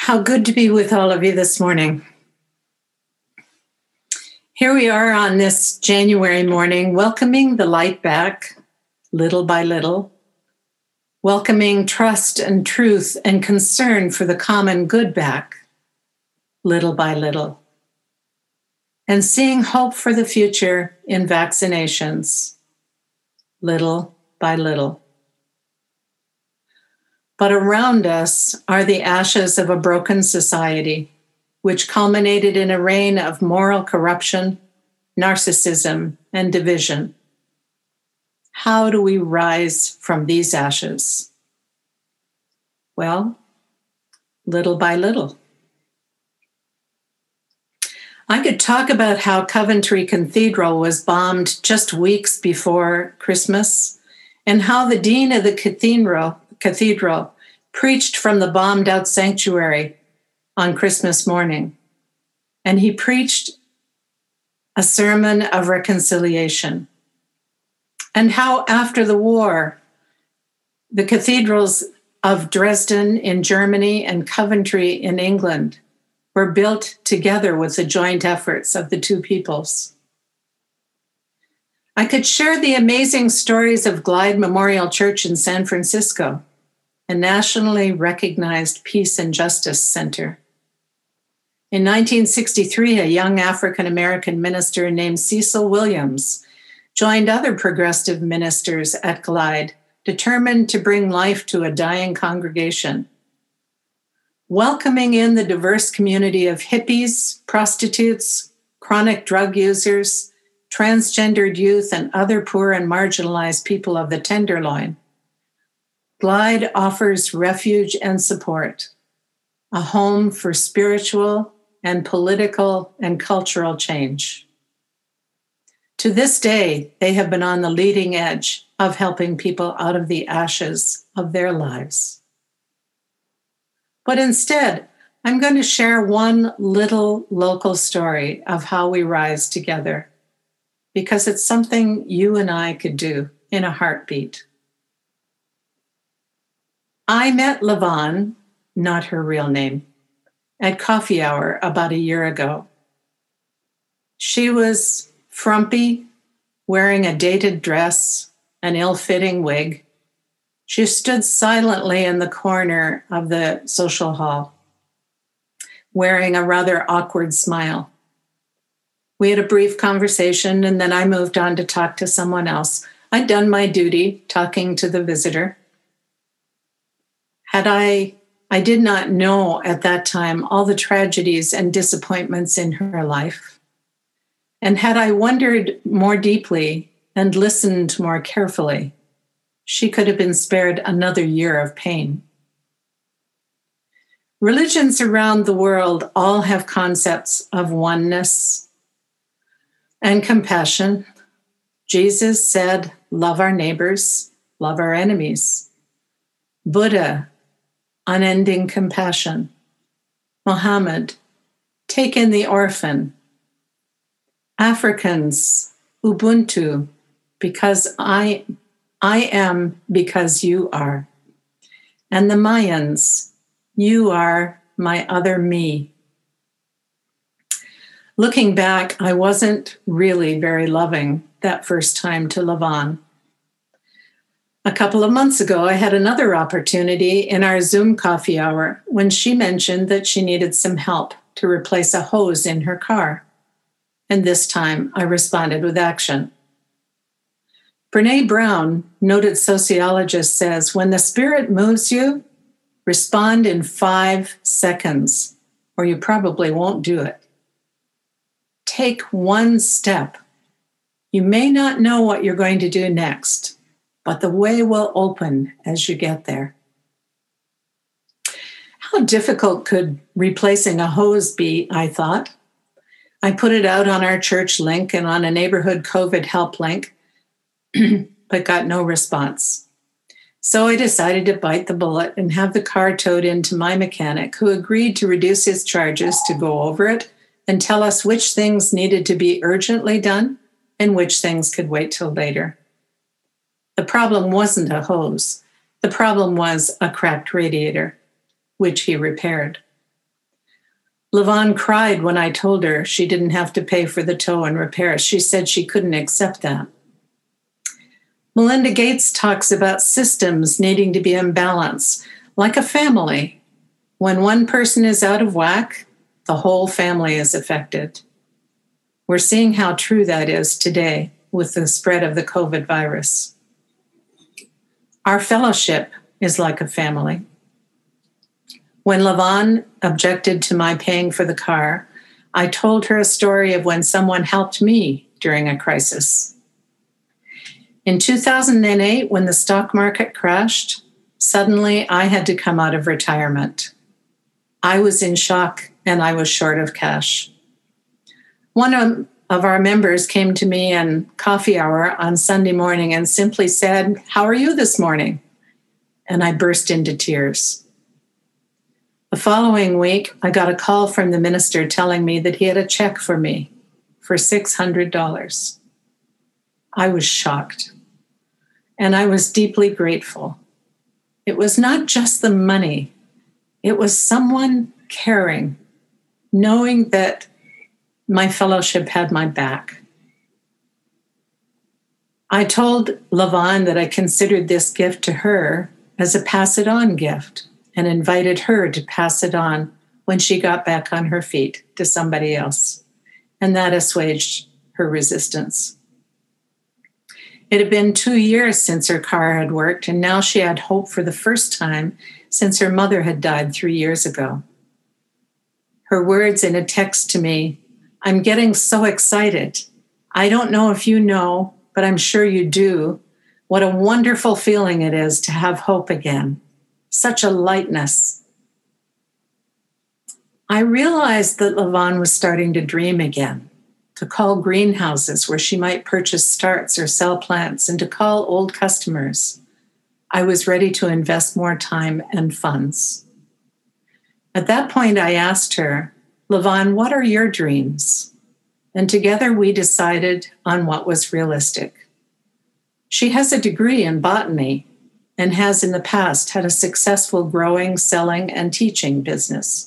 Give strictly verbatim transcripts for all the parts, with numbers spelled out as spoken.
How good to be with all of you this morning. Here we are on this January morning, welcoming the light back, little by little, welcoming trust and truth and concern for the common good back, little by little, and seeing hope for the future in vaccinations, little by little. But around us are the ashes of a broken society, which culminated in a reign of moral corruption, narcissism, and division. How do we rise from these ashes? Well, little by little. I could talk about how Coventry Cathedral was bombed just weeks before Christmas, and how the dean of the cathedral Cathedral preached from the bombed out sanctuary on Christmas morning. And he preached a sermon of reconciliation. And how after the war, the cathedrals of Dresden in Germany and Coventry in England were built together with the joint efforts of the two peoples. I could share the amazing stories of Glide Memorial Church in San Francisco, a nationally recognized peace and justice center. In nineteen sixty-three, a young African-American minister named Cecil Williams joined other progressive ministers at Glide, determined to bring life to a dying congregation, welcoming in the diverse community of hippies, prostitutes, chronic drug users, transgendered youth, and other poor and marginalized people of the Tenderloin. Glide offers refuge and support, a home for spiritual and political and cultural change. To this day, they have been on the leading edge of helping people out of the ashes of their lives. But instead, I'm going to share one little local story of how we rise together, because it's something you and I could do in a heartbeat. I met Lavon, not her real name, at coffee hour about a year ago. She was frumpy, wearing a dated dress, an ill-fitting wig. She stood silently in the corner of the social hall, wearing a rather awkward smile. We had a brief conversation, and then I moved on to talk to someone else. I'd done my duty talking to the visitor. Had I, I did not know at that time all the tragedies and disappointments in her life. And had I wondered more deeply and listened more carefully, she could have been spared another year of pain. Religions around the world all have concepts of oneness and compassion. Jesus said, love our neighbors, love our enemies. Buddha, unending compassion. Muhammad, take in the orphan. Africans, Ubuntu, because I, I am because you are. And the Mayans, you are my other me. Looking back, I wasn't really very loving that first time to Lavon. A couple of months ago, I had another opportunity in our Zoom coffee hour when she mentioned that she needed some help to replace a hose in her car. And this time, I responded with action. Brene Brown, noted sociologist, says, when the spirit moves you, respond in five seconds, or you probably won't do it. Take one step. You may not know what you're going to do next, but the way will open as you get there. How difficult could replacing a hose be, I thought. I put it out on our church link and on a neighborhood COVID help link, but got no response. So I decided to bite the bullet and have the car towed into my mechanic, who agreed to reduce his charges to go over it and tell us which things needed to be urgently done and which things could wait till later. The problem wasn't a hose. The problem was a cracked radiator, which he repaired. Levon cried when I told her she didn't have to pay for the tow and repairs. She said she couldn't accept that. Melinda Gates talks about systems needing to be in balance, like a family. When one person is out of whack, the whole family is affected. We're seeing how true that is today with the spread of the COVID virus. Our fellowship is like a family. When Levon objected to my paying for the car, I told her a story of when someone helped me during a crisis. In two thousand eight, when the stock market crashed, suddenly I had to come out of retirement. I was in shock and I was short of cash. One of, of our members came to me in coffee hour on Sunday morning and simply said, "How are you this morning?" And I burst into tears. The following week, I got a call from the minister telling me that he had a check for me for six hundred dollars. I was shocked, and I was deeply grateful. It was not just the money. It was someone caring, knowing that my fellowship had my back. I told Levon that I considered this gift to her as a pass-it-on gift and invited her to pass it on when she got back on her feet to somebody else, and that assuaged her resistance. It had been two years since her car had worked, and now she had hope for the first time since her mother had died three years ago. Her words in a text to me, "I'm getting so excited. I don't know if you know, but I'm sure you do, what a wonderful feeling it is to have hope again. Such a lightness." I realized that Levon was starting to dream again, to call greenhouses where she might purchase starts or sell plants, and to call old customers. I was ready to invest more time and funds. At that point, I asked her, "Levon, what are your dreams?" And together we decided on what was realistic. She has a degree in botany and has in the past had a successful growing, selling, and teaching business.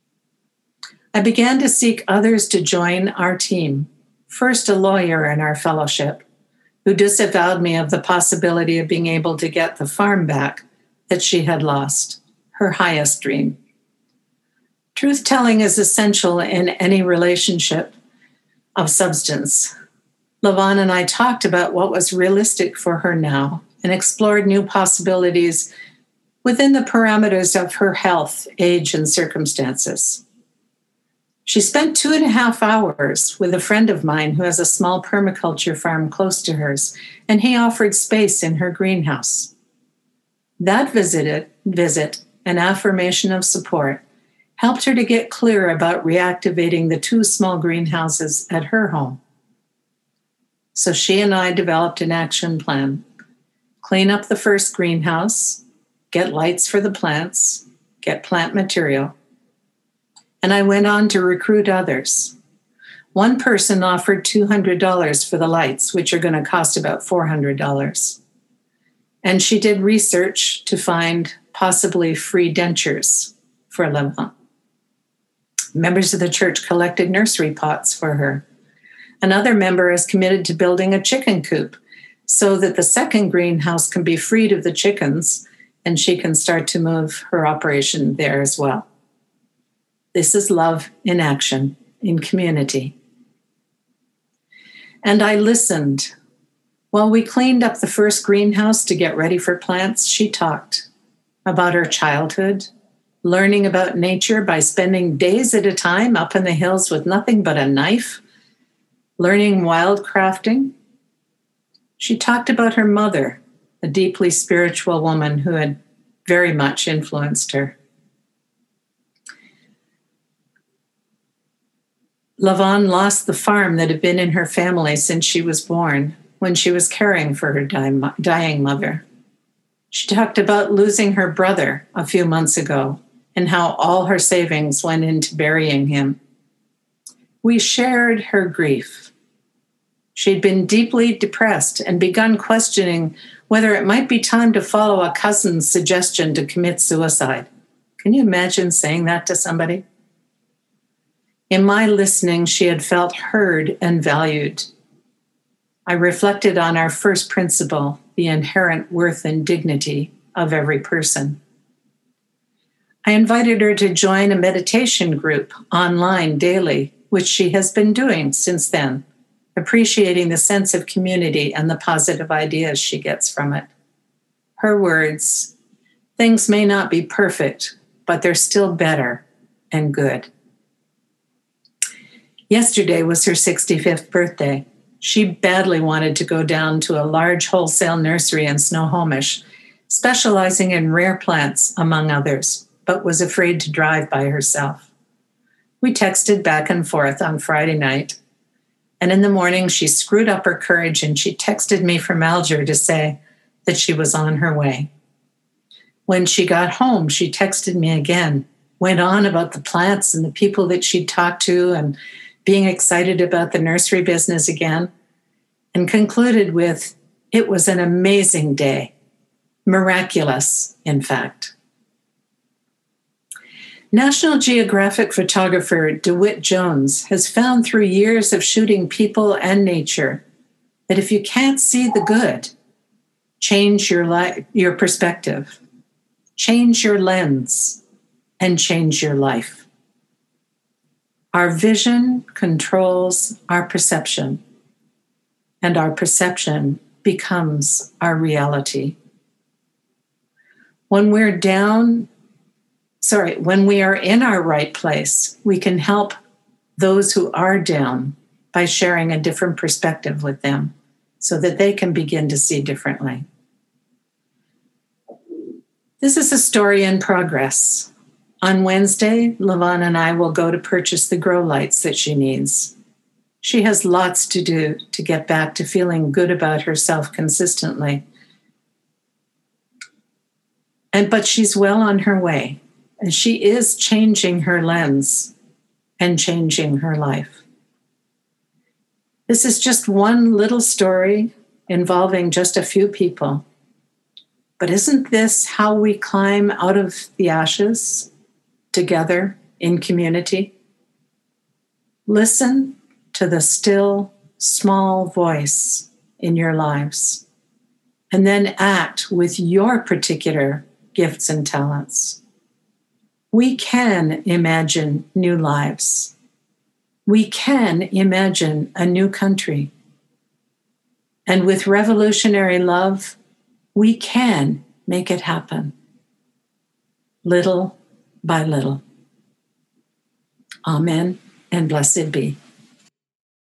I began to seek others to join our team. First, a lawyer in our fellowship, who disavowed me of the possibility of being able to get the farm back that she had lost, her highest dream. Truth-telling is essential in any relationship of substance. Levon and I talked about what was realistic for her now and explored new possibilities within the parameters of her health, age, and circumstances. She spent two and a half hours with a friend of mine who has a small permaculture farm close to hers, and he offered space in her greenhouse. That visit, visit, an affirmation of support, helped her to get clear about reactivating the two small greenhouses at her home. So she and I developed an action plan. Clean up the first greenhouse, get lights for the plants, get plant material. And I went on to recruit others. One person offered two hundred dollars for the lights, which are going to cost about four hundred dollars. And she did research to find possibly free dentures for Levon. Members of the church collected nursery pots for her. Another member is committed to building a chicken coop so that the second greenhouse can be freed of the chickens and she can start to move her operation there as well. This is love in action, in community. And I listened. While we cleaned up the first greenhouse to get ready for plants, she talked about her childhood, learning about nature by spending days at a time up in the hills with nothing but a knife, learning wildcrafting. She talked about her mother, a deeply spiritual woman who had very much influenced her. Levon lost the farm that had been in her family since she was born, when she was caring for her dying mother. She talked about losing her brother a few months ago and how all her savings went into burying him. We shared her grief. She'd been deeply depressed and begun questioning whether it might be time to follow a cousin's suggestion to commit suicide. Can you imagine saying that to somebody? In my listening, she had felt heard and valued. I reflected on our first principle, the inherent worth and dignity of every person. I invited her to join a meditation group online daily, which she has been doing since then, appreciating the sense of community and the positive ideas she gets from it. Her words, "Things may not be perfect, but they're still better and good." Yesterday was her sixty-fifth birthday. She badly wanted to go down to a large wholesale nursery in Snohomish, specializing in rare plants, among others, but was afraid to drive by herself. We texted back and forth on Friday night, and in the morning she screwed up her courage and she texted me from Alger to say that she was on her way. When she got home, she texted me again, went on about the plants and the people that she'd talked to and being excited about the nursery business again, and concluded with, "It was an amazing day. Miraculous, in fact." National Geographic photographer DeWitt Jones has found through years of shooting people and nature that if you can't see the good, change your li- your perspective, change your lens, and change your life. Our vision controls our perception, and our perception becomes our reality. When we're down, sorry, when we are in our right place, we can help those who are down by sharing a different perspective with them so that they can begin to see differently. This is a story in progress. On Wednesday, Lavon and I will go to purchase the grow lights that she needs. She has lots to do to get back to feeling good about herself consistently. And but she's well on her way, and she is changing her lens and changing her life. This is just one little story involving just a few people. But isn't this how we climb out of the ashes? Together in community? Listen to the still, small voice in your lives, and then act with your particular gifts and talents. We can imagine new lives. We can imagine a new country. And with revolutionary love, we can make it happen. Little by little. Amen and blessed be.